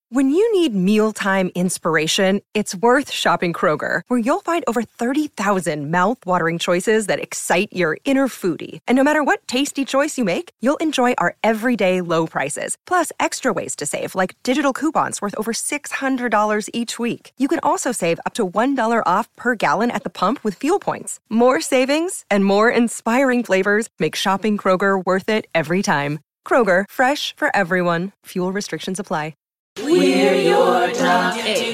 When you need mealtime inspiration, it's worth shopping Kroger, where you'll find over 30,000 mouth-watering choices that excite your inner foodie. And no matter what tasty choice you make, you'll enjoy our everyday low prices, plus extra ways to save, like digital coupons worth over $600 each week. You can also save up to $1 off per gallon at the pump with fuel points. More savings and more inspiring flavors make shopping Kroger worth it every time. Kroger, fresh for everyone. Fuel restrictions apply. We're your top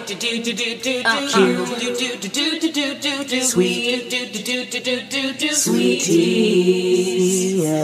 sweeties.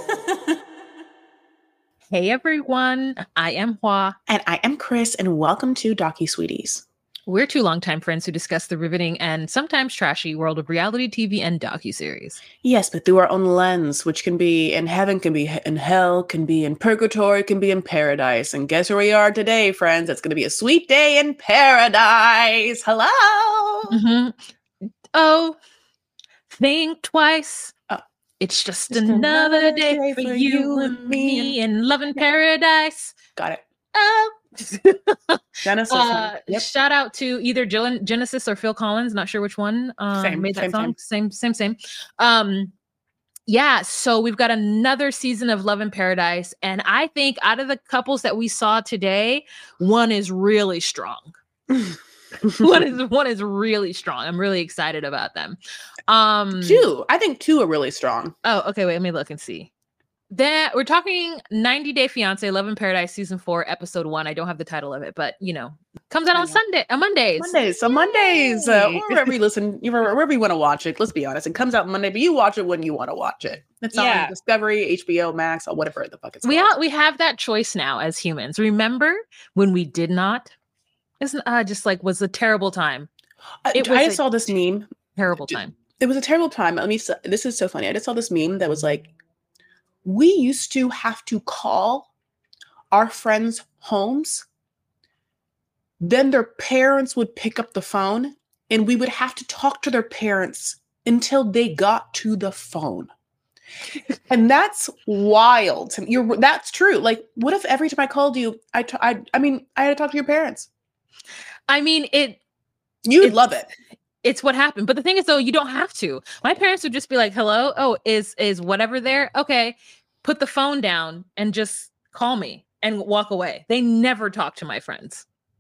Hey everyone, I am Hua. And I am Chris, and welcome to Docu Sweeties. We're two longtime friends who discuss the riveting and sometimes trashy world of reality TV and docuseries. Yes, but through our own lens, which can be in heaven, can be in hell, can be in purgatory, can be in paradise. And guess where we are today, friends? It's going to be a sweet day in paradise. Hello! Mm-hmm. Oh, think twice. Oh. It's just another day for you and me in love in paradise. Got it. Oh. Genesis. Yep. Shout out to either Genesis or Phil Collins. Not sure which one made that song. Same. Yeah. So we've got another season of Love in Paradise, and I think out of the couples that we saw today, one is really strong. one is really strong. I'm really excited about them. Two. I think two are really strong. Oh, okay. Wait, let me look and see. Then we're talking 90 Day Fiance, Love in Paradise, season 4, episode 1. I don't have the title of it, but comes out on Mondays. So Mondays, or wherever you listen, wherever you want to watch it. Let's be honest, it comes out Monday, but you watch it when you want to watch it. It's on Discovery, HBO Max, or whatever the fuck it's called. We have that choice now as humans. Remember when we did not? Isn't was a terrible time. I saw this meme. Terrible time. It was a terrible time. This is so funny. I just saw this meme that was like, we used to have to call our friends' homes. Then their parents would pick up the phone and we would have to talk to their parents until they got to the phone. And that's wild. That's true. Like, what if every time I called you, I had to talk to your parents? You'd love it. It's what happened. But the thing is, though, you don't have to. My parents would just be like, hello? Oh, is whatever there? Okay. Put the phone down and just call me and walk away. They never talk to my friends.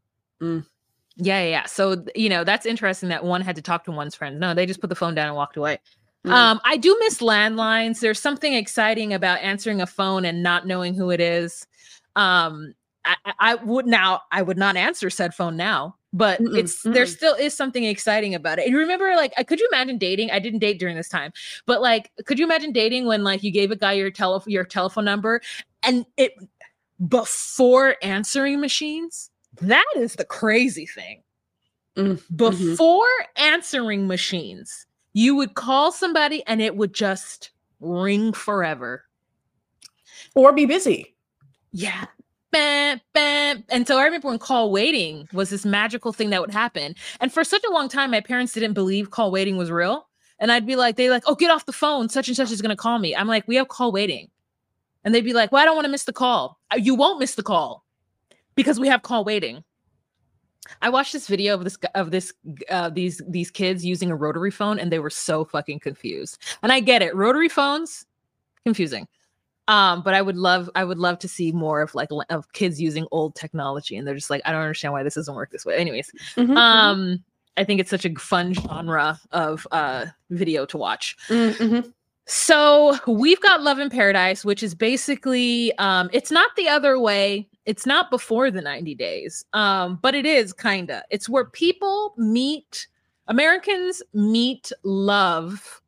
Yeah. So, that's interesting that one had to talk to one's friends. No, they just put the phone down and walked away. I do miss landlines. There's something exciting about answering a phone and not knowing who it is. I would not answer said phone now. But there still is something exciting about it. And remember, could you imagine dating? I didn't date during this time, but could you imagine dating when you gave a guy your telephone number and it before answering machines? That is the crazy thing. Before answering machines, you would call somebody and it would just ring forever. Or be busy. Yeah. Bam, bam. And so I remember when call waiting was this magical thing that would happen. And for such a long time, my parents didn't believe call waiting was real. And I'd be like, oh, get off the phone. Such and such is going to call me. I'm like, we have call waiting. And they'd be like, well, I don't want to miss the call. You won't miss the call because we have call waiting. I watched this video of these kids using a rotary phone, and they were so fucking confused. And I get it. Rotary phones, confusing. But I would love to see more of kids using old technology, and they're just like, I don't understand why this doesn't work this way. Anyways, I think it's such a fun genre of video to watch. So we've got Love in Paradise, which is basically it's not the other way. It's not before the 90 days, but it is kinda. It's where Americans meet love,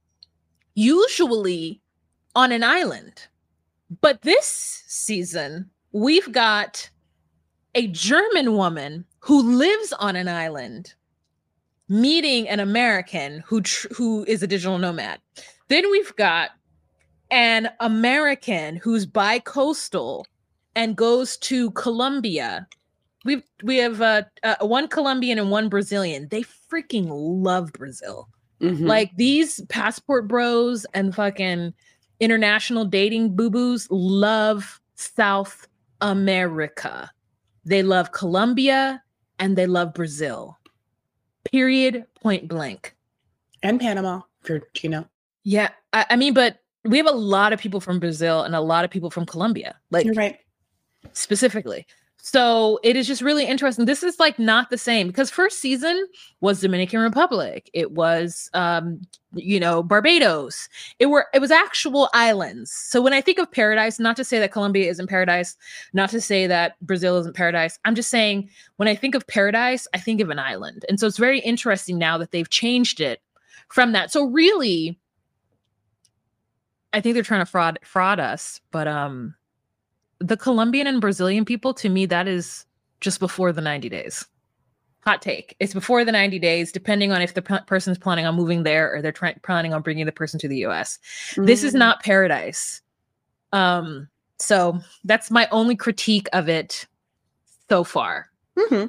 usually on an island. But this season, we've got a German woman who lives on an island meeting an American who is a digital nomad. Then we've got an American who's bi-coastal and goes to Colombia. We have one Colombian and one Brazilian. They freaking love Brazil. Like these passport bros and fucking international dating boo-boos love South America. They love Colombia and they love Brazil. Period. Point blank. And Panama, you know. Yeah. I mean, but we have a lot of people from Brazil and a lot of people from Colombia. Like, You're right. Specifically. So it is just really interesting. This is like not the same because first season was Dominican Republic. It was, Barbados. It was actual islands. So when I think of paradise, not to say that Colombia isn't paradise, not to say that Brazil isn't paradise. I'm just saying when I think of paradise, I think of an island. And so it's very interesting now that they've changed it from that. So really, I think they're trying to fraud us, but the Colombian and Brazilian people, to me, that is just before the 90 days. Hot take. It's before the 90 days, depending on if the person's planning on moving there or they're planning on bringing the person to the US. Mm-hmm. This is not paradise. So that's my only critique of it so far. Mm-hmm.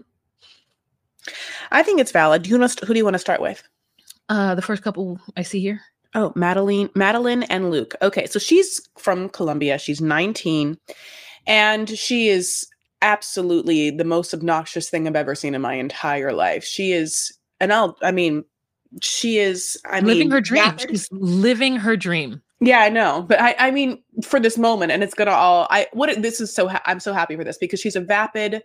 I think it's valid. Who do you want to start with? The first couple I see here. Oh, Madeline and Luke. Okay, so she's from Colombia. She's 19, and she is absolutely the most obnoxious thing I've ever seen in my entire life. She is, living her dream. She's living her dream. Yeah, I know, but I mean, for this moment, and it's gonna I'm so happy for this because she's a vapid,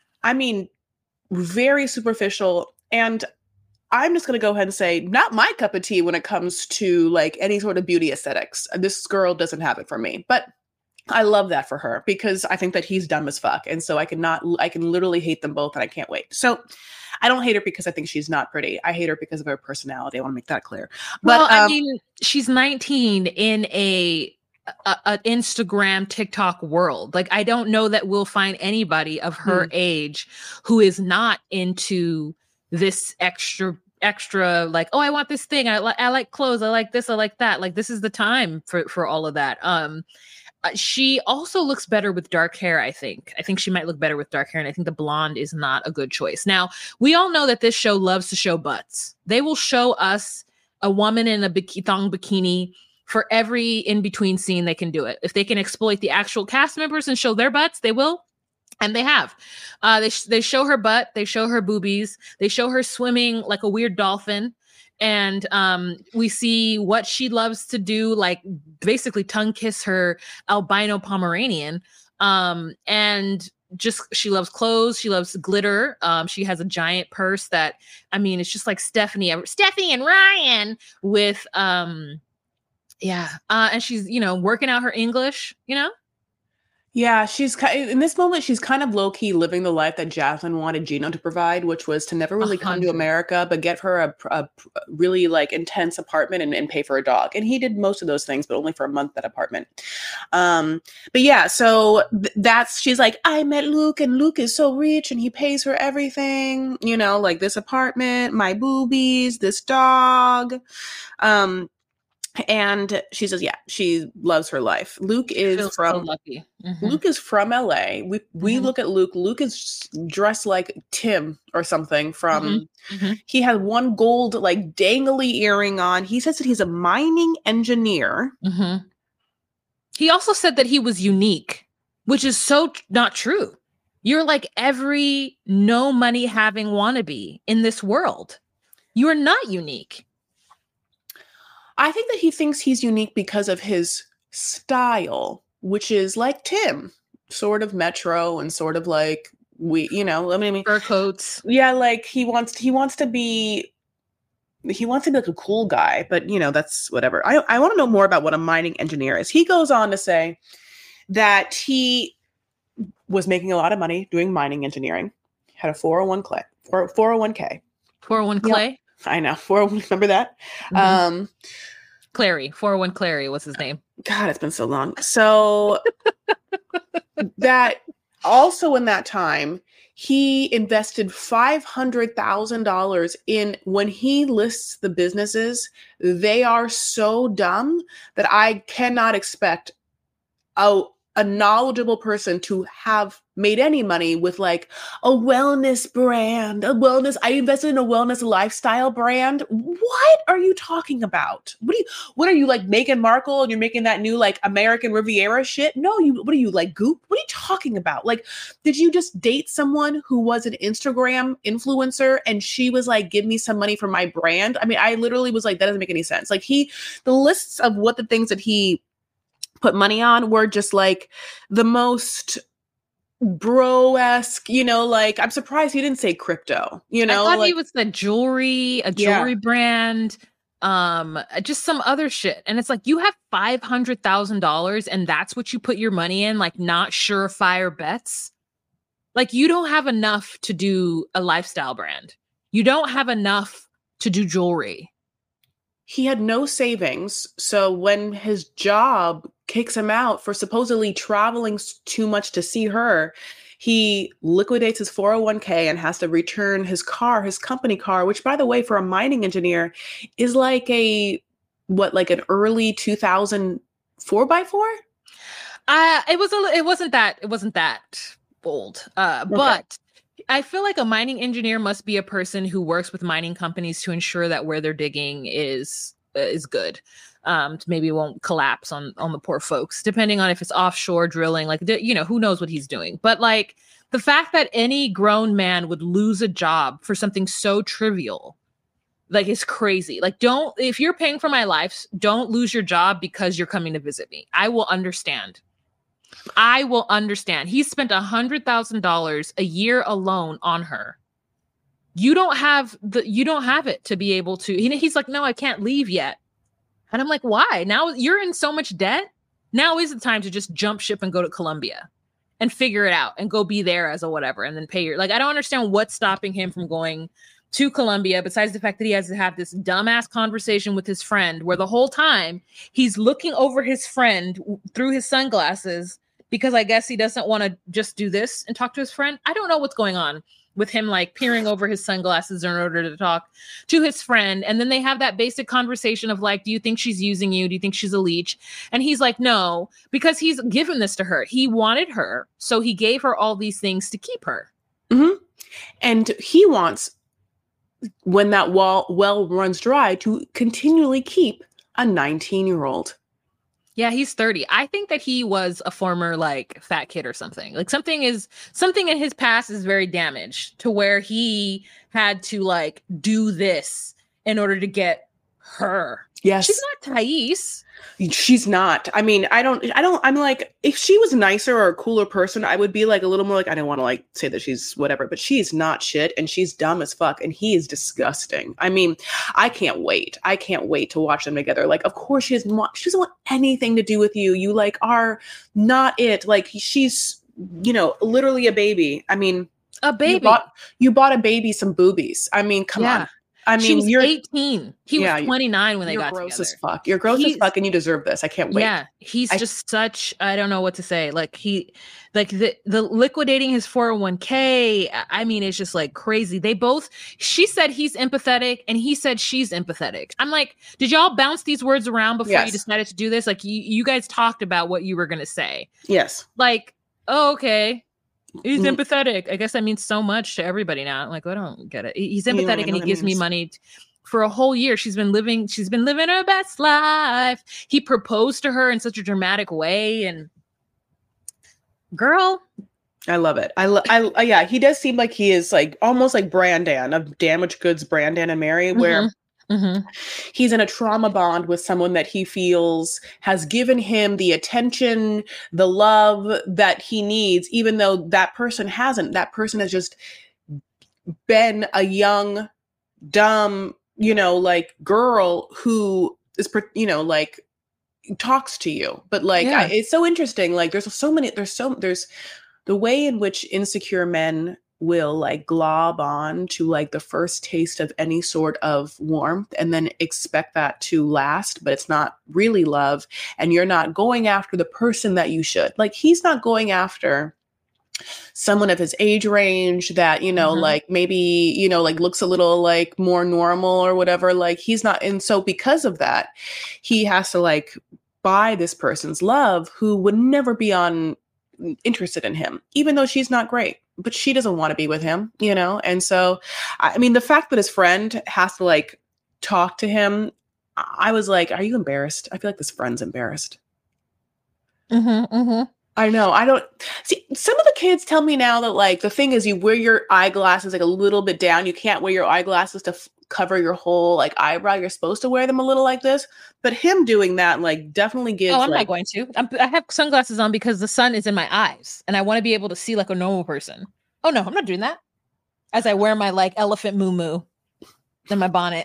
very superficial, and I'm just going to go ahead and say, not my cup of tea when it comes to like any sort of beauty aesthetics. This girl doesn't have it for me, but I love that for her because I think that he's dumb as fuck. And so I can literally hate them both and I can't wait. So I don't hate her because I think she's not pretty. I hate her because of her personality. I want to make that clear. But she's 19 in an Instagram, TikTok world. Like, I don't know that we'll find anybody of her age who is not into this extra like, oh, I want this thing. I like clothes. I like this. I like that. Like, this is the time for all of that. She also looks better with dark hair. I think she might look better with dark hair. And I think the blonde is not a good choice. Now, we all know that this show loves to show butts. They will show us a woman in a thong bikini for every in-between scene. They can do it. If they can exploit the actual cast members and show their butts, they will. And they have. They show her butt. They show her boobies. They show her swimming like a weird dolphin. And we see what she loves to do, like basically tongue kiss her albino Pomeranian. And just, she loves clothes. She loves glitter. She has a giant purse that, it's just like Stephanie and Ryan with, and she's, working out her English, Yeah, in this moment, she's kind of low-key living the life that Jasmine wanted Gino to provide, which was to never really come to America, but get her a really like intense apartment and pay for a dog. And he did most of those things, but only for a month, that apartment. But yeah, so she's like, I met Luke and Luke is so rich and he pays for everything, like this apartment, my boobies, this dog. And she says, yeah, she loves her life. Luke is so lucky. Mm-hmm. Luke is from LA. We look at Luke. Luke is dressed like Tim or something from, he had one gold, like dangly earring on. He says that he's a mining engineer. Mm-hmm. He also said that he was unique, which is so not true. You're like every no money having wannabe in this world. You are not unique. I think that he thinks he's unique because of his style, which is like Tim, sort of metro and sort of like fur coats. Yeah, like he wants to be like a cool guy, but that's whatever. I want to know more about what a mining engineer is. He goes on to say that he was making a lot of money doing mining engineering, had a 401k. 401 Clay? Yep. I know. 401, remember that? Mm-hmm. Clary. 401 Clary was his name. God, it's been so long. So that also in that time, he invested $500,000 in, when he lists the businesses, they are so dumb that I cannot expect a knowledgeable person to have made any money with like a wellness brand, I invested in a wellness lifestyle brand. What are you talking about? What are you like Meghan Markle and you're making that new like American Riviera shit? No, what are you like Goop? What are you talking about? Like, did you just date someone who was an Instagram influencer and she was like, give me some money for my brand? I mean, I literally was like, that doesn't make any sense. Like the lists of what the things that he put money on were just like the most bro-esque, like I'm surprised he didn't say crypto, I thought like, he was a jewelry brand, just some other shit. And it's like, you have $500,000 and that's what you put your money in, like not surefire bets. Like you don't have enough to do a lifestyle brand. You don't have enough to do jewelry. He had no savings. So when his job kicks him out for supposedly traveling too much to see her, he liquidates his 401k and has to return his company car, which by the way, for a mining engineer is like an early 2000 4x4? It wasn't that old. Okay. But I feel like a mining engineer must be a person who works with mining companies to ensure that where they're digging is good. Maybe it won't collapse on the poor folks, depending on if it's offshore drilling, like, who knows what he's doing. But like the fact that any grown man would lose a job for something so trivial, like, is crazy. Like, if you're paying for my life, don't lose your job because you're coming to visit me. I will understand. He spent $100,000 a year alone on her. You don't have it to be able to. He's like, no, I can't leave yet. And I'm like, why? Now you're in so much debt. Now is the time to just jump ship and go to Colombia and figure it out and go be there as a whatever and then pay your, like, I don't understand what's stopping him from going to Colombia besides the fact that he has to have this dumbass conversation with his friend where the whole time he's looking over his friend through his sunglasses because I guess he doesn't want to just do this and talk to his friend. I don't know what's going on with him, like peering over his sunglasses in order to talk to his friend. And then they have that basic conversation of like, do you think she's using you? Do you think she's a leech? And he's like, no, because he's given this to her. He wanted her. So he gave her all these things to keep her. Mm-hmm. And he wants, when that well runs dry, to continually keep a 19-year-old. Yeah, he's 30. I think that he was a former like fat kid or something. Like something in his past is very damaged to where he had to like do this in order to get her. Yes. She's not Thais. She's not. I mean, I'm like, if she was nicer or a cooler person, I would be like a little more like, I don't want to like say that she's whatever, but she's not shit and she's dumb as fuck and he is disgusting. I mean, I can't wait to watch them together. Like, of course she doesn't want anything to do with you. You like are not it. Like she's, literally a baby. I mean, a baby. You bought a baby some boobies. I mean, come on. I mean, she was 18. He was 29 when they got together. You're gross as fuck. You're gross as fuck, and you deserve this. I can't wait. Yeah, he's just such. I don't know what to say. Like the liquidating his 401k. I mean, it's just like crazy. She said he's empathetic, and he said she's empathetic. I'm like, did y'all bounce these words around before you decided to do this? Like, you guys talked about what you were gonna say. Yes. Like, oh, okay. He's empathetic. I guess that means so much to everybody now. Like, I don't get it. He's empathetic and he gives me money for a whole year. She's been living her best life. He proposed to her in such a dramatic way. And girl, I love it. Yeah, he does seem like he is like almost like Brandan of Damaged Goods, Brandan and Mary, where he's in a trauma bond with someone that he feels has given him the attention, the love that he needs, even though that person hasn't. That person has just been a young, dumb, like girl who is, like talks to you. But like, it's so interesting. Like there's the way in which insecure men will like glob on to like the first taste of any sort of warmth and then expect that to last, but it's not really love. And you're not going after the person that you should. Like he's not going after someone of his age range that, like maybe, like looks a little like more normal or whatever. Like he's not. And so because of that, he has to like buy this person's love who would never be interested in him, even though she's not great, but she doesn't want to be with him, you know? And so, I mean, the fact that his friend has to like talk to him, I was like, are you embarrassed? I feel like this friend's embarrassed. Mm-hmm, mm-hmm. I know. I don't see, some of the kids tell me now that like the thing is you wear your eyeglasses like a little bit down. You can't wear your eyeglasses to cover your whole like eyebrow. You're supposed to wear them a little like this, but him doing that like definitely gives. Oh, I'm like, not going to. I have sunglasses on because the sun is in my eyes and I want to be able to see like a normal person. Oh no, I'm not doing that. As I wear my like elephant moo in my bonnet.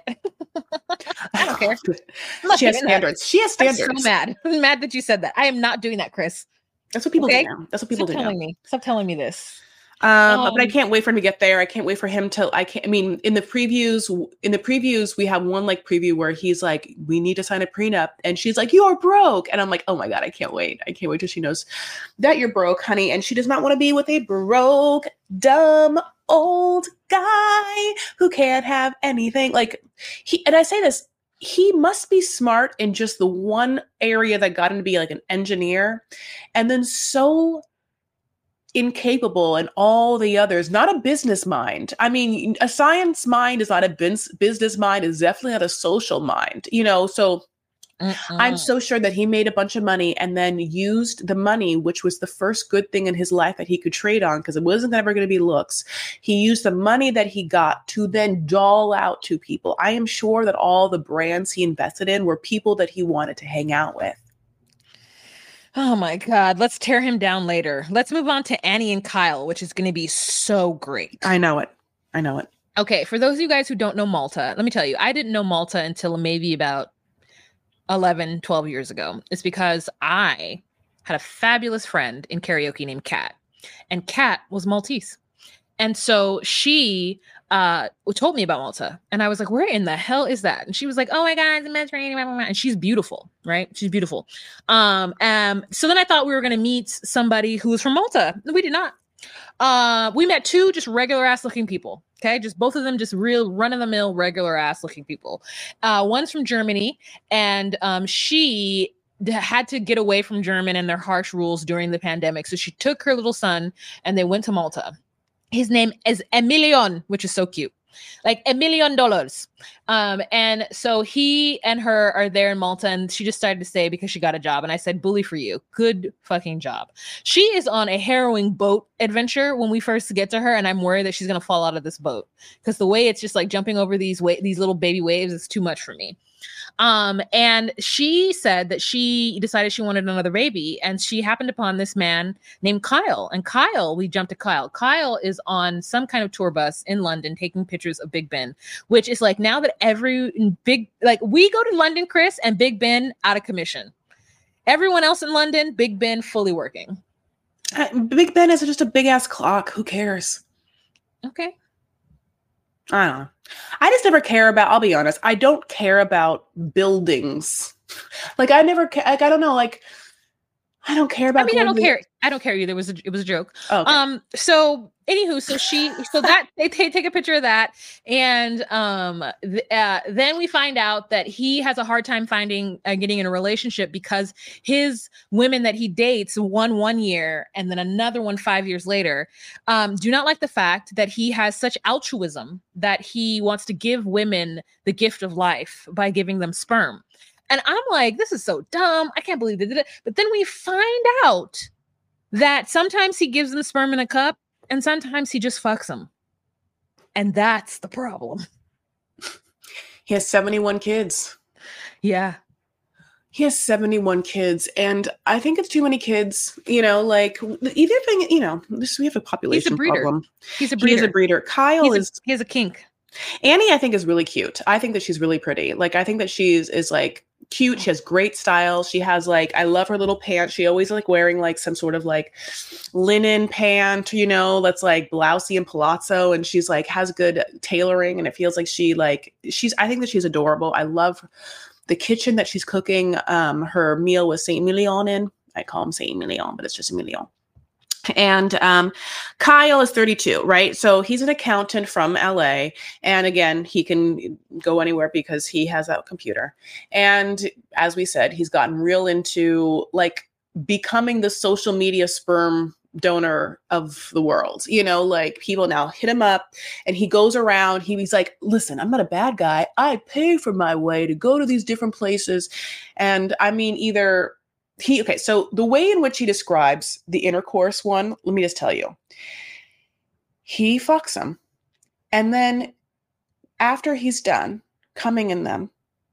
I don't care. She has standards. That. She has standards. I'm so mad. I'm mad that you said that. I am not doing that, Chris. That's what people do now. That's what people Stop do telling now. me. Stop telling me this. But I can't wait for him to get there. I can't wait for him to, I mean, in the previews, we have one like preview where he's like, we need to sign a prenup. And she's like, you're broke. And I'm like, oh my God, I can't wait. I can't wait till she knows that you're broke, honey. And she does not want to be with a broke, dumb, old guy who can't have anything. Like and I say this, he must be smart in just the one area that got him to be like an engineer, and then so incapable in all the others. Not a business mind. I mean, a science mind is not a business mind, is definitely not a social mind, you know? So I'm so sure that he made a bunch of money and then used the money, which was the first good thing in his life that he could trade on, because it wasn't ever going to be looks. He used the money that he got to then doll out to people. I am sure that all the brands he invested in were people that he wanted to hang out with. Oh my God. Let's tear him down later. Let's move on to Annie and Kyle, which is going to be so great. I know it. Okay. For those of you guys who don't know Malta, let me tell you, I didn't know Malta until maybe about 11, 12 years ago. It's because I had a fabulous friend in karaoke named Kat, and Kat was Maltese. And so she told me about Malta, and I was like, where in the hell is that? And she was like, oh my God, it's the Mediterranean. And she's beautiful, right? She's beautiful. So then I thought we were going to meet somebody who was from Malta. We did not. We met two just regular ass looking people. Okay. Just both of them, just real run of the mill, regular ass looking people. One's from Germany, and she had to get away from German and their harsh rules during the pandemic. So she took her little son and they went to Malta. His name is Emilion, which is so cute. Like $1 million. And so he and her are there in Malta, and she just started to say because she got a job. And I said, bully for you. Good fucking job. She is on a harrowing boat adventure when we first get to her. And I'm worried that she's going to fall out of this boat because the way it's just like jumping over these little baby waves is too much for me. And she said that she decided she wanted another baby, and she happened upon this man named Kyle. And Kyle, we jumped to Kyle. Kyle is on some kind of tour bus in London taking pictures of Big Ben, which is like now that we go to London, Chris, and Big Ben out of commission. Everyone else in London, Big Ben fully working. Big Ben is just a big ass clock. Who cares? Okay. I don't know. I just never care about, I'll be honest, I don't care about buildings. Like I never, I don't know, like, I don't care about. I mean, I don't care either. It was a joke. Oh, okay. So anywho, so that they take a picture of that. And then we find out that he has a hard time getting in a relationship because his women that he dates, one 1 year and then another one 5 years later, do not like the fact that he has such altruism that he wants to give women the gift of life by giving them sperm. And I'm like, this is so dumb. I can't believe they did it. But then we find out that sometimes he gives them sperm in a cup and sometimes he just fucks them. And that's the problem. He has 71 kids. Yeah. He has 71 kids. And I think it's too many kids, you know, like either thing, you know, we have a population problem. He's a breeder. He is a breeder. Kyle he has a kink. Annie, I think, is really cute. I think that she's really pretty. Like, I think that is like cute. She has great style. She has like, I love her little pants. She always like wearing like some sort of like linen pant, you know, that's like blousey and palazzo. And she's like, has good tailoring. And it feels like I think that she's adorable. I love the kitchen that she's cooking. Her meal with Saint Emilion in. I call him Saint Emilion, but it's just Emilion. And Kyle is 32, right? So he's an accountant from LA. And again, he can go anywhere because he has a computer. And as we said, he's gotten real into like becoming the social media sperm donor of the world. You know, like people now hit him up and he goes around. He's like, listen, I'm not a bad guy. I pay for my way to go to these different places. And I mean, so the way in which he describes the intercourse one, let me just tell you. He fucks him. And then after he's done coming in them,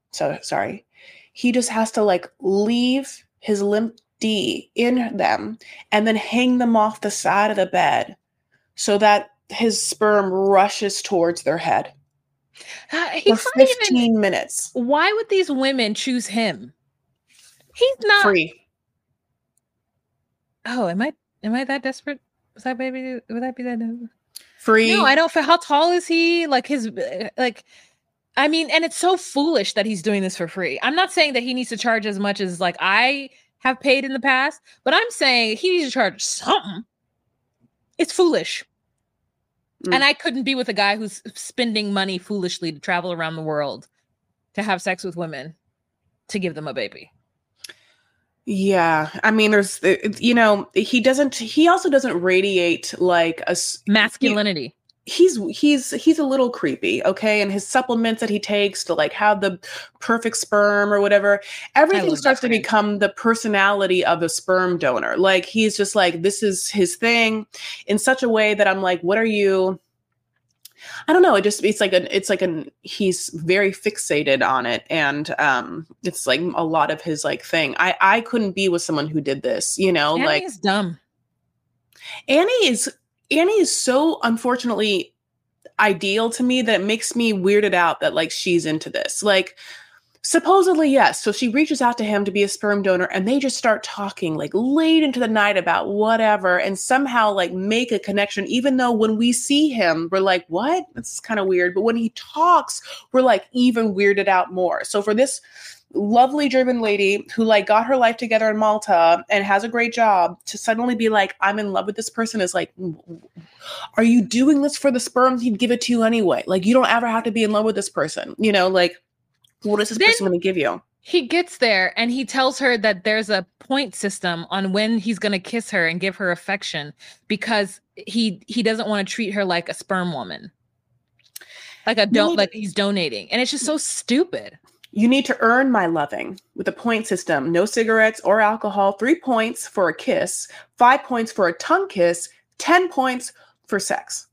he just has to like leave his limp D in them and then hang them off the side of the bed so that his sperm rushes towards their head for 15 minutes. Why would these women choose him? He's not free. Oh, am I that desperate? Would that be that free? No, I don't feel. How tall is he? Like I mean, and it's so foolish that he's doing this for free. I'm not saying that he needs to charge as much as like I have paid in the past, but I'm saying he needs to charge something. It's foolish. And I couldn't be with a guy who's spending money foolishly to travel around the world to have sex with women to give them a baby. Yeah. I mean, there's, he also doesn't radiate like a masculinity. He's a little creepy. Okay. And his supplements that he takes to like have the perfect sperm or whatever, everything starts to become the personality of a sperm donor. Like he's just like, this is his thing in such a way that I'm like, what are you? I don't know. He's very fixated on it. And it's like a lot of his like thing. I couldn't be with someone who did this, you know, Annie is dumb. Annie is so unfortunately ideal to me that it makes me weirded out that like she's into this. Like supposedly, yes. So she reaches out to him to be a sperm donor and they just start talking like late into the night about whatever and somehow like make a connection, even though when we see him, we're like, what? That's kind of weird. But when he talks, we're like even weirded out more. So for this lovely German lady who like got her life together in Malta and has a great job to suddenly be like, I'm in love with this person is like, are you doing this for the sperm? He'd give it to you anyway. Like you don't ever have to be in love with this person, you know, like what is this person going to give you? He gets there and he tells her that there's a point system on when he's going to kiss her and give her affection because he doesn't want to treat her like a sperm woman. Like he's donating. And it's just so stupid. You need to earn my loving with a point system. No cigarettes or alcohol. 3 points for a kiss. 5 points for a tongue kiss. 10 points for sex.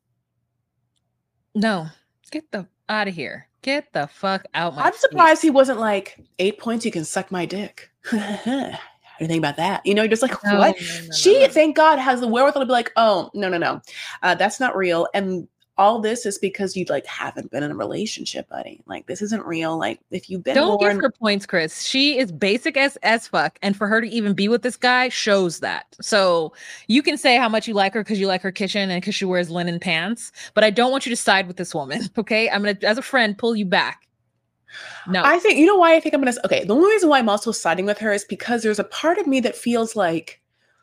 No. Get the out of here. Get the fuck out my I'm surprised he wasn't like 8 points. You can suck my dick. How do you think about that? You know, you're just like, what? No. Thank God, has the wherewithal to be like, oh, no. That's not real. And all this is because you like haven't been in a relationship, buddy. Like this isn't real. Like if you've been don't give her points, Chris. She is basic as fuck, and for her to even be with this guy shows that. So you can say how much you like her because you like her kitchen and because she wears linen pants, but I don't want you to side with this woman. Okay, I'm gonna, as a friend, pull you back. No, I think you know why I think I'm gonna. Okay, the only reason why I'm also siding with her is because there's a part of me that feels like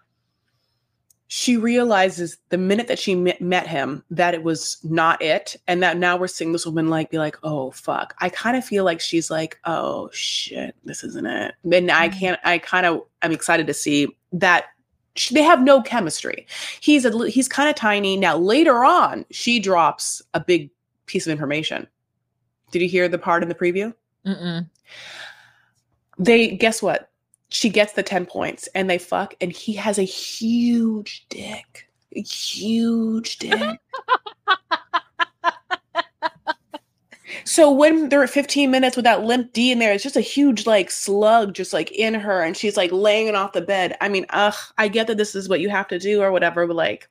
she realizes the minute that she met him that it was not it. And that now we're seeing this woman like be like, oh, fuck. I kind of feel like she's like, oh, shit, this isn't it. And I'm excited to see that they have no chemistry. He's kind of tiny. Now, later on, she drops a big piece of information. Did you hear the part in the preview? Mm-mm. Guess what? She gets the 10 points and they fuck and he has a huge dick. A huge dick. So when they're at 15 minutes with that limp D in there, it's just a huge like slug just like in her and she's like laying it off the bed. I mean, I get that this is what you have to do or whatever, but like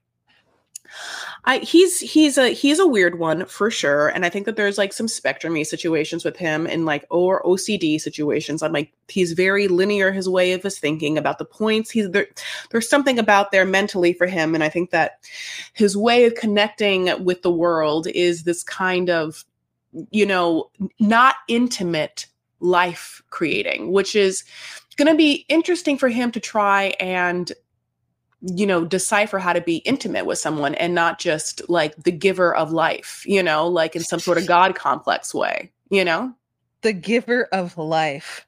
he's a weird one for sure. And I think that there's like some spectrum-y situations with him and like or OCD situations. I'm like, he's very linear, his way of his thinking about the points. There's something about there mentally for him. And I think that his way of connecting with the world is this kind of, you know, not intimate life creating, which is going to be interesting for him to try and decipher how to be intimate with someone and not just like the giver of life, like in some sort of God complex way, The giver of life.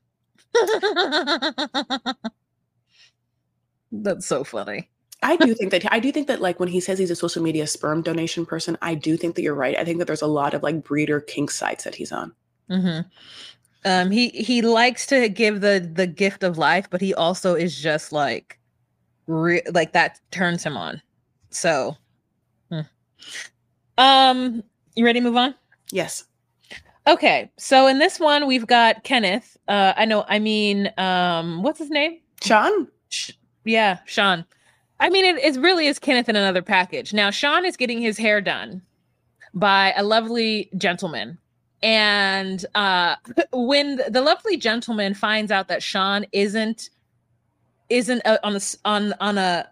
That's so funny. I do think that like when he says he's a social media sperm donation person, I do think that you're right. I think that there's a lot of like breeder kink sites that he's on. Mm-hmm. He likes to give the gift of life, but he also is just like like that turns him on. So, you ready to move on? Yes. Okay. So in this one, we've got Kenneth. What's his name? Sean. Yeah, Sean. I mean, it really is Kenneth in another package. Now, Sean is getting his hair done by a lovely gentleman. And when the lovely gentleman finds out that Sean isn't what's the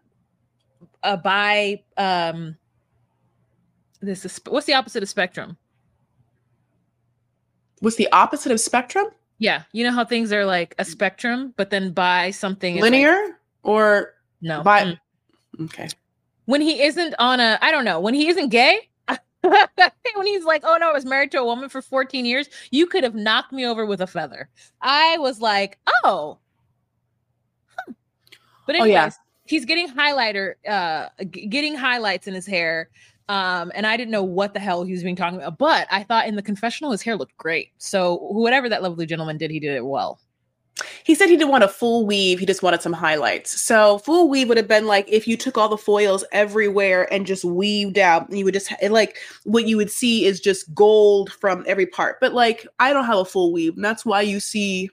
opposite of spectrum? What's the opposite of spectrum? Yeah, you know how things are like a spectrum, but then bi something linear or no bi. Okay. When he isn't when he isn't gay, when he's like, oh no, I was married to a woman for 14 years, you could have knocked me over with a feather. I was like, oh. But anyways, he's getting getting highlights in his hair. And I didn't know what the hell he was being talking about, but I thought in the confessional, his hair looked great. So whatever that lovely gentleman did, he did it well. He said he didn't want a full weave. He just wanted some highlights. So full weave would have been like if you took all the foils everywhere and just weaved out, and you would just like what you would see is just gold from every part. But like I don't have a full weave, and that's why you see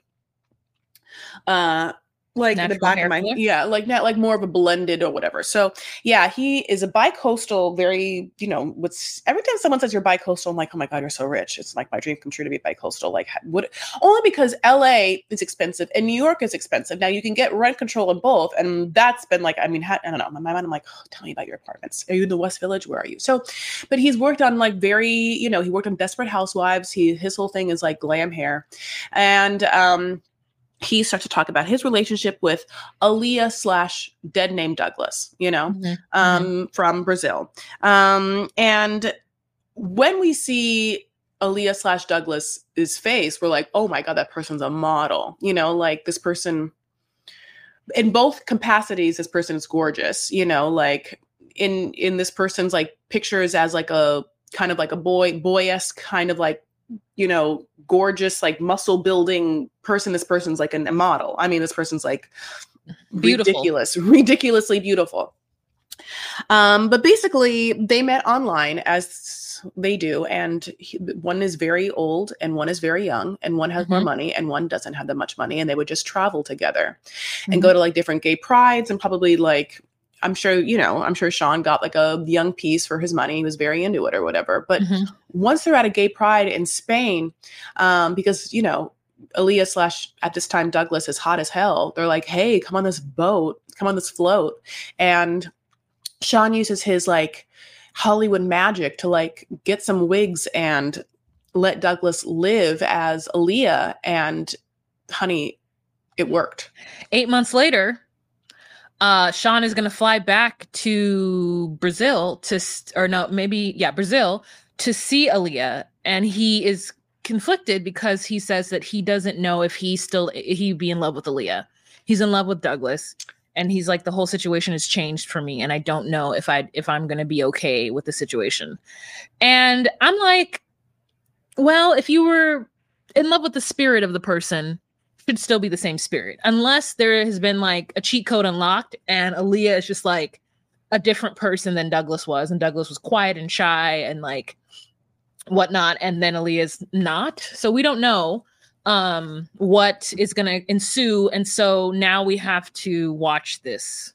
like natural the back of my color? Like not like more of a blended or whatever. So yeah, he is a bi-coastal, very, every time someone says you're bi-coastal, I'm like, oh my God, you're so rich. It's like my dream come true to be bi-coastal. Like only because LA is expensive and New York is expensive. Now you can get rent control in both. And that's been like, I don't know. In my mind, I'm like, oh, tell me about your apartments. Are you in the West Village? Where are you? So, but he's worked on like he worked on Desperate Housewives. His whole thing is like glam hair. And, he starts to talk about his relationship with Aaliyah / dead name Douglas, from Brazil. And when we see Aaliyah / Douglas's face, we're like, oh my God, that person's a model. Like this person, in both capacities, this person is gorgeous. Like in this person's like pictures as like a kind of like a boy-esque kind of like, gorgeous, like muscle building person. This person's like a model. I mean, this person's like beautiful. ridiculously beautiful. But basically they met online as they do. And one is very old and one is very young and one has more money and one doesn't have that much money. And they would just travel together and go to like different gay prides and probably like, I'm sure Sean got like a young piece for his money. He was very into it or whatever. But once they're at a gay pride in Spain, because, Aaliyah / at this time, Douglas is hot as hell. They're like, hey, come on this boat, come on this float. And Sean uses his like Hollywood magic to like get some wigs and let Douglas live as Aaliyah. And honey, it worked. 8 months Sean is going to fly back to Brazil Brazil to see Aaliyah. And he is conflicted because he says that he doesn't know if he'd be in love with Aaliyah. He's in love with Douglas. And he's like, the whole situation has changed for me. And I don't know if I'm going to be okay with the situation. And I'm like, well, if you were in love with the spirit of the person, should still be the same spirit, unless there has been like a cheat code unlocked and Aaliyah is just like a different person than Douglas was. And Douglas was quiet and shy and like whatnot. And then Aaliyah's not. So we don't know what is going to ensue. And so now we have to watch this.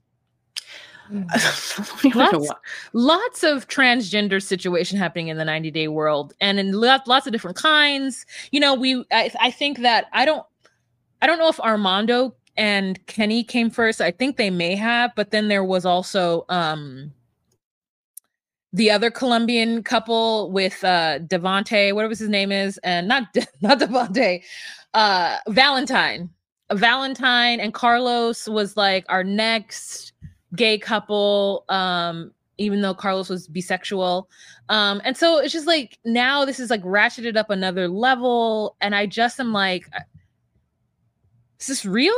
Lots of transgender situation happening in the 90-day world and in lots of different kinds. I think that I don't know if Armando and Kenny came first. I think they may have, but then there was also the other Colombian couple with Devontae, whatever his name is, and not Devontae, Valentine and Carlos was like our next gay couple, even though Carlos was bisexual. And so it's just like, now this is like ratcheted up another level. And I just am like, is this real?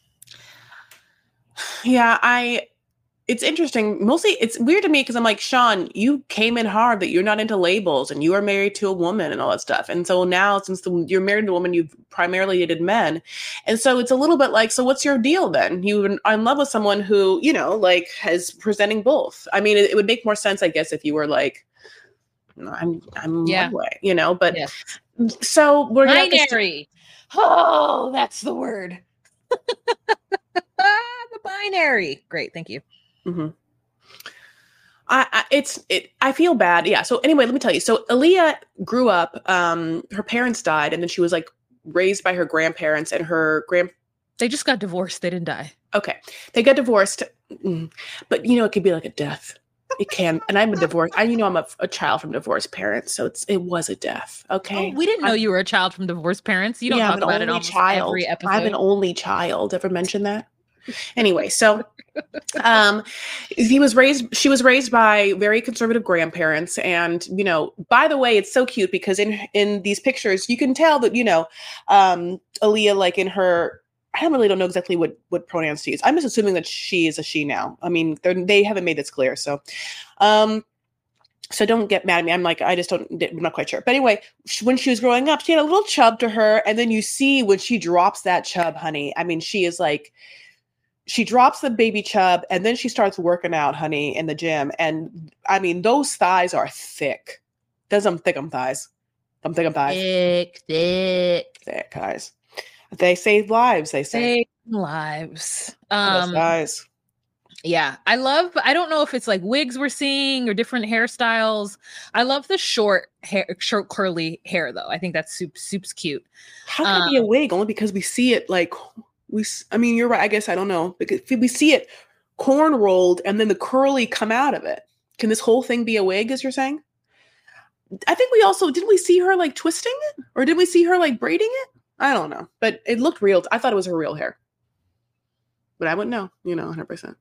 Yeah, it's interesting. Mostly it's weird to me because I'm like, Sean, you came in hard that you're not into labels and you are married to a woman and all that stuff. And so now, since you're married to a woman, you've primarily dated men. And so it's a little bit like, so what's your deal then? You are in love with someone who, you know, like has presenting both. I mean, it would make more sense, I guess, if you were like, I'm one way, you know, but so we're binary. Oh, that's the word. The binary. Great. Thank you. Mm-hmm. I feel bad. Yeah. So anyway, let me tell you. So Aaliyah grew up, her parents died, and then she was like raised by her grandparents, and they just got divorced. They didn't die. Okay. They got divorced. But you know, it could be like a death. It can. And I'm a divorce. I'm a child from divorced parents. So it was a death. Okay. Oh, we didn't know you were a child from divorced parents. You don't talk about it almost every episode. I'm an only child. Ever mention that? Anyway, so she was raised by very conservative grandparents. And, you know, by the way, it's so cute because in these pictures, you can tell that, you know, Aaliyah, like in her, I don't know exactly what pronouns to use. I'm just assuming that she is a she now. I mean, they haven't made this clear. So, so don't get mad at me. I'm like, I'm not quite sure. But anyway, when she was growing up, she had a little chub to her. And then you see when she drops that chub, honey, I mean, she is like, she drops the baby chub and then she starts working out, honey, in the gym. And I mean, those thighs are thick. There's some thick thighs. Some thick thighs. Thick guys. They save lives, they say. Save lives. Guys. Yeah. I don't know if it's like wigs we're seeing or different hairstyles. I love the short curly hair though. I think that's soup's cute. How can it be a wig? Only because we see it like I mean, you're right. I guess I don't know. Because we see it corn rolled and then the curly come out of it. Can this whole thing be a wig, as you're saying? I think did we see her like twisting it? Or did we see her like braiding it? I don't know. But it looked real. I thought it was her real hair. But I wouldn't know, 100%.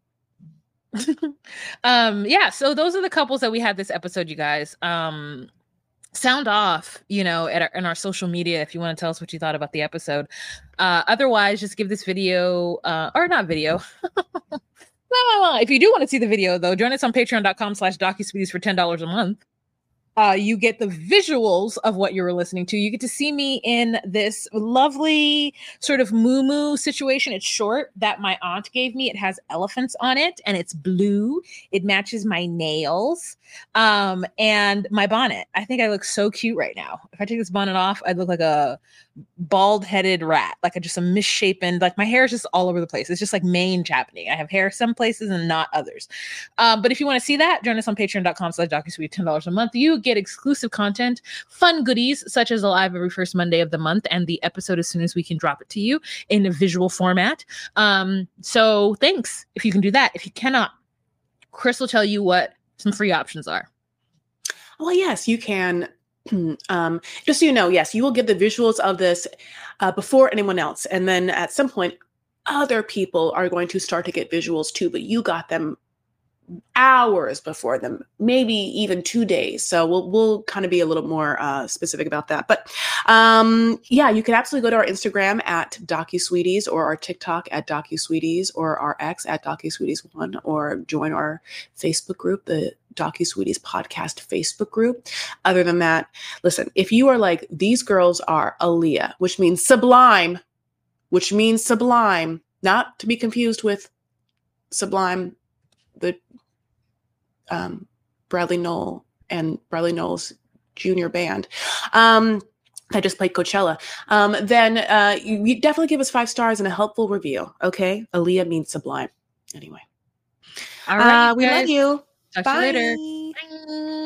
Yeah. So those are the couples that we had this episode, you guys. Sound off, in our social media if you want to tell us what you thought about the episode. Otherwise, just give this video, or not video. If you do want to see the video, though, join us on patreon.com/DocuSweeties for $10 a month. You get the visuals of what you were listening to. You get to see me in this lovely sort of moo situation. It's short that my aunt gave me. It has elephants on it and it's blue. It matches my nails and my bonnet. I think I look so cute right now. If I take this bonnet off, I'd look like a bald-headed rat, like just a misshapen, like my hair is just all over the place. It's just like mange happening. I have hair some places and not others. But if you want to see that, join us on patreon.com/DocuSweet, $10 a month. You get exclusive content, fun goodies, such as a live every first Monday of the month and the episode as soon as we can drop it to you in a visual format. So thanks if you can do that. If you cannot, Chris will tell you what some free options are. Well, yes, you can. Just so you know, yes, you will get the visuals of this before anyone else. And then at some point, other people are going to start to get visuals too, but you got them hours before them, maybe even 2 days. So we'll kind of be a little more specific about that. But yeah, you can absolutely go to our Instagram at DocuSweeties or our TikTok at DocuSweeties or our X at DocuSweeties1 or join our Facebook group, the DocuSweeties podcast Facebook group. Other than that, listen, if you are like, these girls are Aaliyah, which means sublime, not to be confused with Sublime, the Bradley Noel and Bradley Noel's junior band that just played Coachella, then you definitely give us 5 stars and a helpful review. Okay, Aaliyah means sublime. Anyway, all right, we love you. Talk Bye. to you later. Bye.